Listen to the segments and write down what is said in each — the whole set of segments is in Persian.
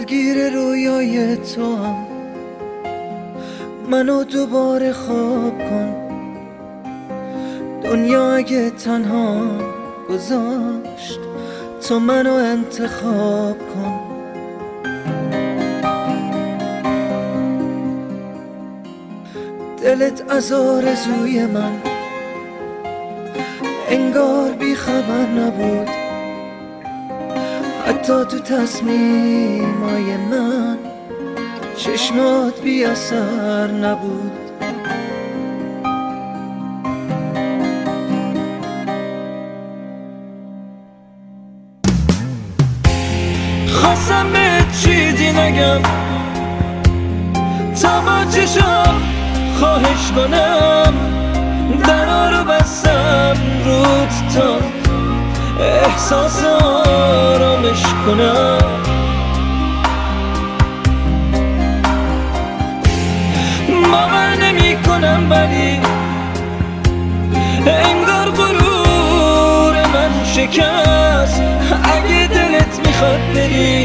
درگیر رویای تو هم، منو دوباره خواب کن. دنیا اگه تنها گذاشت، تو منو انتخاب کن. دلت از آرزوی من انگار بی خبر نبود، حتی تو تصمیمای من چشمات بی اثر نبود. خواستم به چیزی نگم تا با چشم خواهش کنم، درا رو بستم رود تا احساس آرامش کنم. باور نمی کنم ولی انگار غرور من شکست. اگه دلت میخواد بری،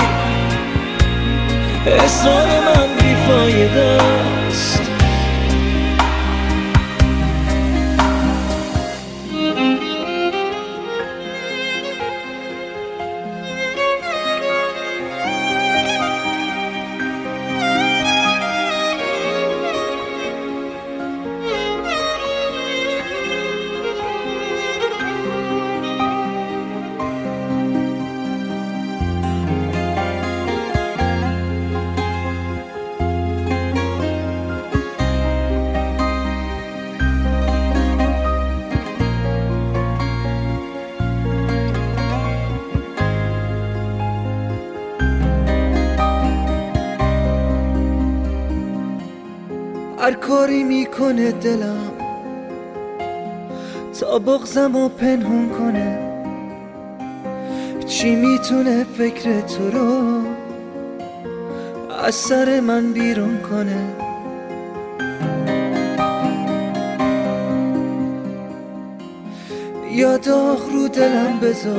اصرار من بیفایده است. هر کاری میکنه دلم تا بغضمو پنهون کنه، چی میتونه فکر تو رو از سر من بیرون کنه. یا داغ رو دلم بذار،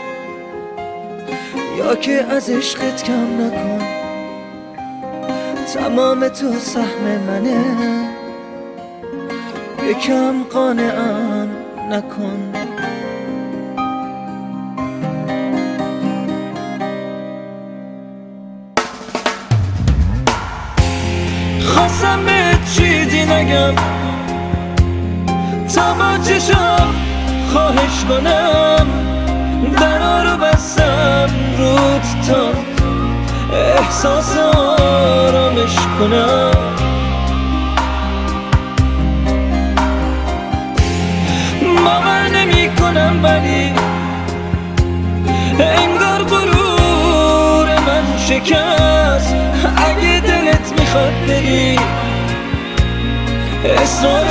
یا که از عشقت کم نکن. تمام تو سهم منه، یکم قانعم نکن. خواستم به چیزی نگم تا با چشم خواهش کنم، درا رو بستم رود تا احساس آرامش کنم. باور نمی کنم ولی انگار غرور من شکست. اگه دلت میخواد بری، اصرار